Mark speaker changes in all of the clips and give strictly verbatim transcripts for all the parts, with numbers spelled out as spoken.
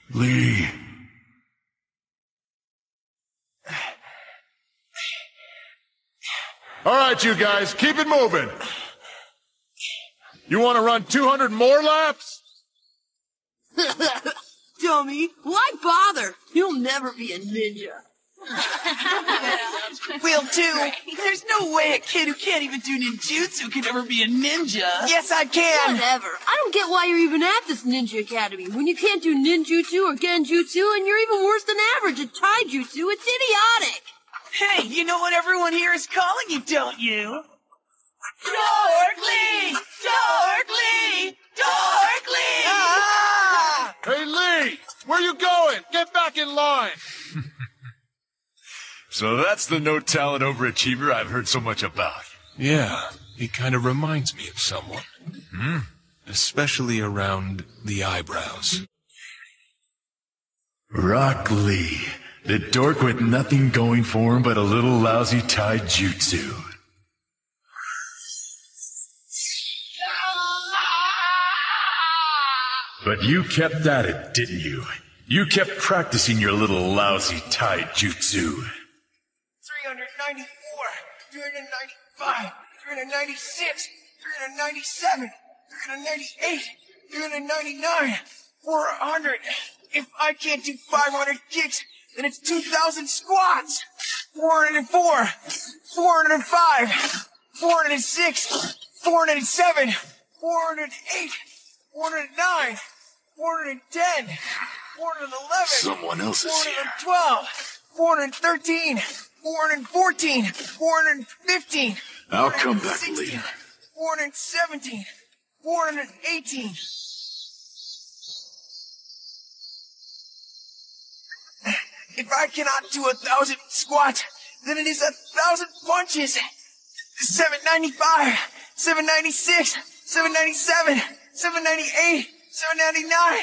Speaker 1: Lee.
Speaker 2: All right, you guys, keep it moving. You want to run two hundred more laps?
Speaker 3: Dummy, why bother? You'll never be a ninja.
Speaker 4: Will too. There's no way a kid who can't even do ninjutsu can ever be a ninja. Yes, I can.
Speaker 3: Whatever. I don't get why you're even at this ninja academy when you can't do ninjutsu or genjutsu and you're even worse than average at taijutsu. It's idiotic.
Speaker 4: Hey, you know what everyone here is calling you, don't you? Dorkly! Dorkly! Dorkly!
Speaker 2: Ah! Hey, Lee! Where you going? Get back in line!
Speaker 1: So that's the no-talent overachiever I've heard so much about.
Speaker 5: Yeah, he kind of reminds me of someone.
Speaker 1: Hmm?
Speaker 5: Especially around the eyebrows.
Speaker 1: Rock Lee, the dork with nothing going for him but a little lousy taijutsu. But you kept at it, didn't you? You kept practicing your little lousy taijutsu.
Speaker 4: three ninety-four, three ninety-five, three ninety-six, three ninety-seven, three ninety-eight, three ninety-nine, four hundred. If I can't do five hundred kicks, then it's two thousand squats. four hundred four, four hundred five, four hundred six, four hundred seven, four hundred eight, four hundred nine, four hundred ten, four hundred eleven,
Speaker 1: Someone else is here.
Speaker 4: four hundred twelve, four hundred thirteen, four hundred fourteen, four hundred fifteen.
Speaker 1: I'll come back later.
Speaker 4: four hundred seventeen, four hundred eighteen. If I cannot do a thousand squats, then it is a thousand punches. seven ninety-five, seven ninety-six, seven ninety-seven, seven ninety-eight, seven ninety-nine.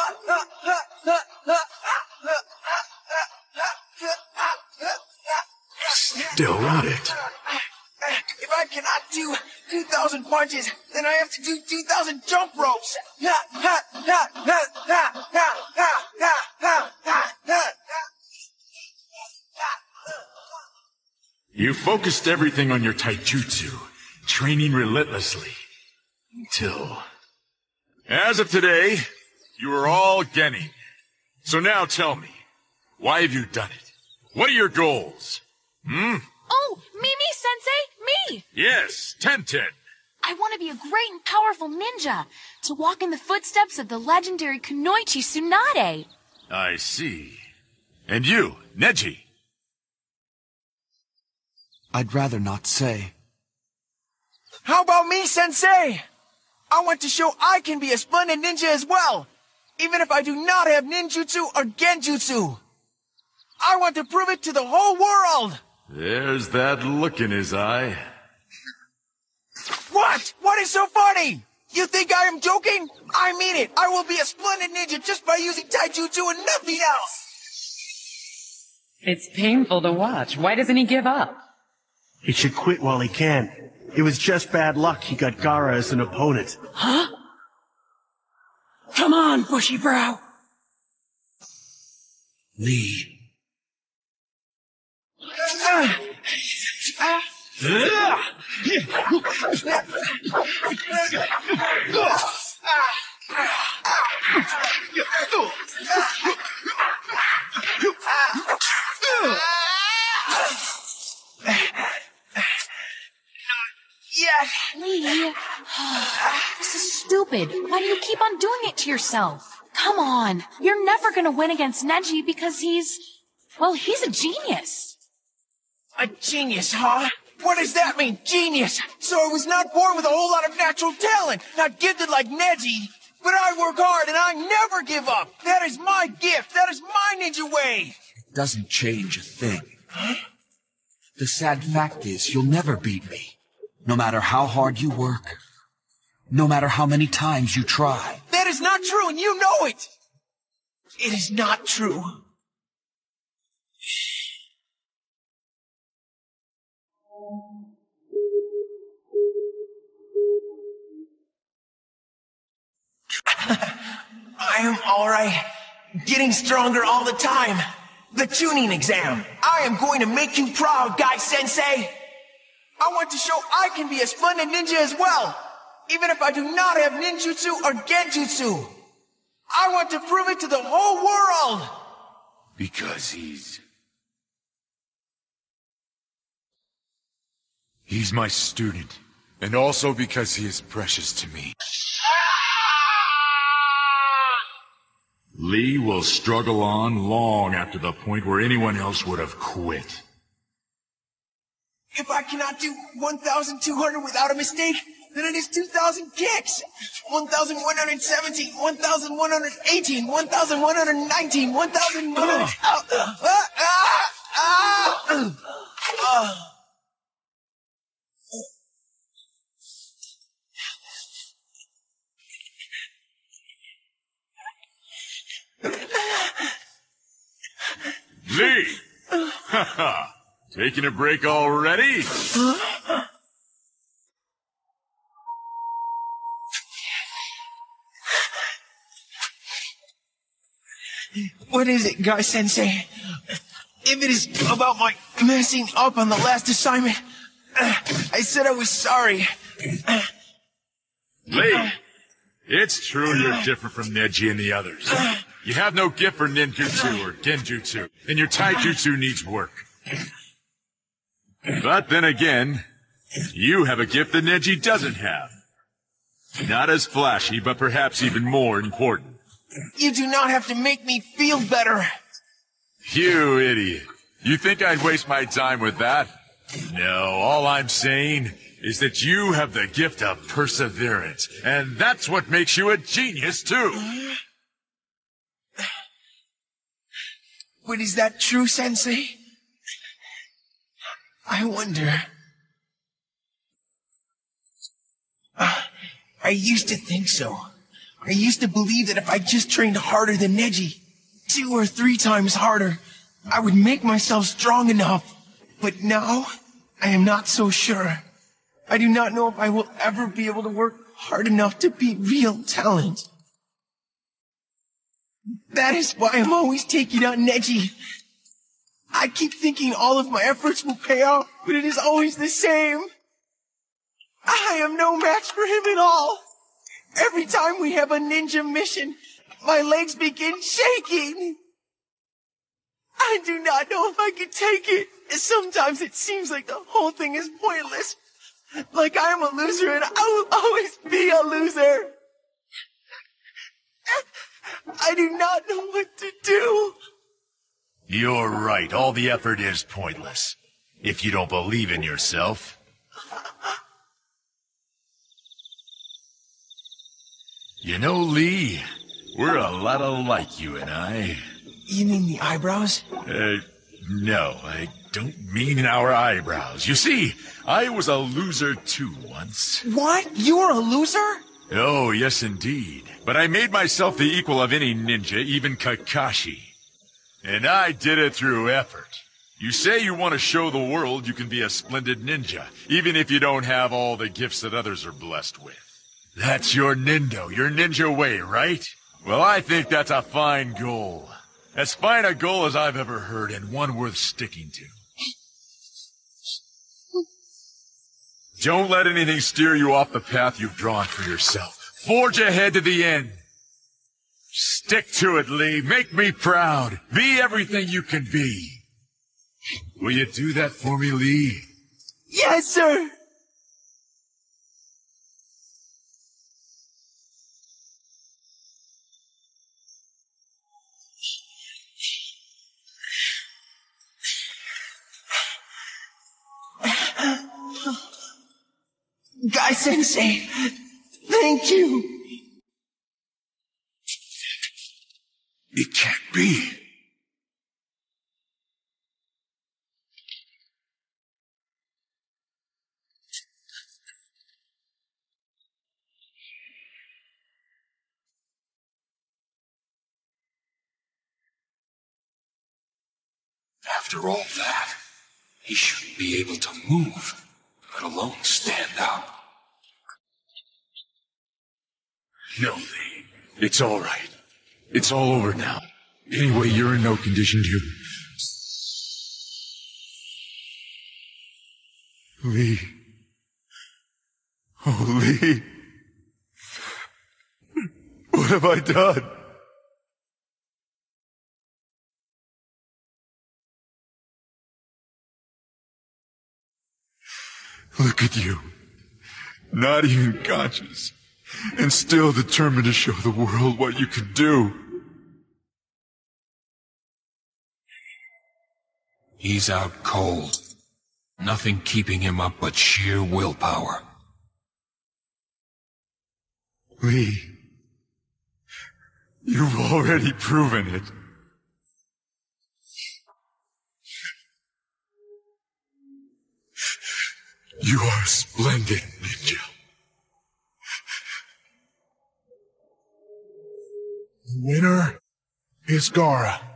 Speaker 1: Still at it.
Speaker 4: If I cannot do two thousand punches, then I have to do two thousand jump ropes. Ha, ha, ha, ha, ha, ha, ha, ha, ha, ha, ha.
Speaker 1: You focused everything on your taijutsu, training relentlessly. Until... As of today, you are all Genin. So now tell me, why have you done it? What are your goals? Hmm?
Speaker 6: Oh, me, me, Sensei, me!
Speaker 1: Yes, Tenten.
Speaker 6: I want to be a great and powerful ninja, to walk in the footsteps of the legendary Kunoichi Tsunade.
Speaker 1: I see. And you, Neji?
Speaker 7: I'd rather not say.
Speaker 4: How about me, Sensei? I want to show I can be a splendid ninja as well, even if I do not have ninjutsu or genjutsu. I want to prove it to the whole world!
Speaker 1: There's that look in his eye.
Speaker 4: What? What is so funny? You think I am joking? I mean it. I will be a splendid ninja just by using taijutsu and nothing else.
Speaker 8: It's painful to watch. Why doesn't he give up?
Speaker 9: He should quit while he can. It was just bad luck he got Gaara as an opponent.
Speaker 3: Huh? Come on, bushy brow.
Speaker 7: Lee.
Speaker 4: Uh, uh,
Speaker 6: Lee, this is stupid. Why do you keep on doing it to yourself? Come on, you're never gonna win against Neji because he's... well, he's a genius.
Speaker 4: A genius, huh? What does that mean, genius? So I was not born with a whole lot of natural talent, not gifted like Neji. But I work hard and I never give up. That is my gift. That is my ninja way.
Speaker 7: It doesn't change a thing. The sad fact is, you'll never beat me. No matter how hard you work. No matter how many times you try.
Speaker 4: That is not true, and you know it. It is not true. I am alright. getting stronger all the time. The tuning exam. I am going to make you proud, Guy Sensei. I want to show I can be a splendid ninja as well, even if I do not have ninjutsu or genjutsu. I want to prove it to the whole world.
Speaker 1: Because he's... He's my student. And also because he is precious to me. Lee will struggle on long after the point where anyone else would have quit.
Speaker 4: If I cannot do one thousand two hundred without a mistake, then it is two thousand kicks. one thousand one hundred seventeen, one thousand one hundred eighteen, one thousand one hundred nineteen, one thousand one hundred... Ah, ah, ah, ah, ah.
Speaker 1: Lee! Haha! Taking a break already?
Speaker 4: What is it, Guy Sensei? If it is about my messing up on the last assignment, I said I was sorry.
Speaker 1: Lee! It's true you're different from Neji and the others. You have no gift for ninjutsu or genjutsu, and your taijutsu needs work. But then again, you have a gift that Neji doesn't have. Not as flashy, but perhaps even more important.
Speaker 4: You do not have to make me feel better.
Speaker 1: You idiot. You think I'd waste my time with that? No, all I'm saying is that you have the gift of perseverance, and that's what makes you a genius, too.
Speaker 4: But is that true, Sensei? I wonder. Uh, I used to think so. I used to believe that if I just trained harder than Neji, two or three times harder, I would make myself strong enough. But now, I am not so sure. I do not know if I will ever be able to work hard enough to beat real talent. That is why I'm always taking on Neji. I keep thinking all of my efforts will pay off, but it is always the same. I am no match for him at all. Every time we have a ninja mission, my legs begin shaking. I do not know if I can take it. Sometimes it seems like the whole thing is pointless. Like I am a loser and I will always be a loser. I do not know what to do.
Speaker 1: You're right. All the effort is pointless. If you don't believe in yourself. You know, Lee, we're a lot alike, you and I.
Speaker 4: You mean the eyebrows?
Speaker 1: Uh, no, I don't mean our eyebrows. You see, I was a loser too once.
Speaker 4: What? You were a loser?
Speaker 1: Oh, yes indeed. But I made myself the equal of any ninja, even Kakashi. And I did it through effort. You say you want to show the world you can be a splendid ninja, even if you don't have all the gifts that others are blessed with. That's your nindo, your ninja way, right? Well, I think that's a fine goal. As fine a goal as I've ever heard, and one worth sticking to. Don't let anything steer you off the path you've drawn for yourself. Forge ahead to the end. Stick to it, Lee. Make me proud. Be everything you can be. Will you do that for me, Lee?
Speaker 4: Yes, sir. Guy Sensei, thank you.
Speaker 1: It can't be.
Speaker 5: After all that, he shouldn't be able to move, let alone stand up.
Speaker 1: No, Lee. It's all right. It's all over now. Anyway, you're in no condition to... Lee. Oh, Lee. What have I done? Look at you. Not even conscious. And still determined to show the world what you could do.
Speaker 5: He's out cold. Nothing keeping him up but sheer willpower.
Speaker 1: Lee, you've already proven it. You are a splendid ninja.
Speaker 2: The winner is Gaara.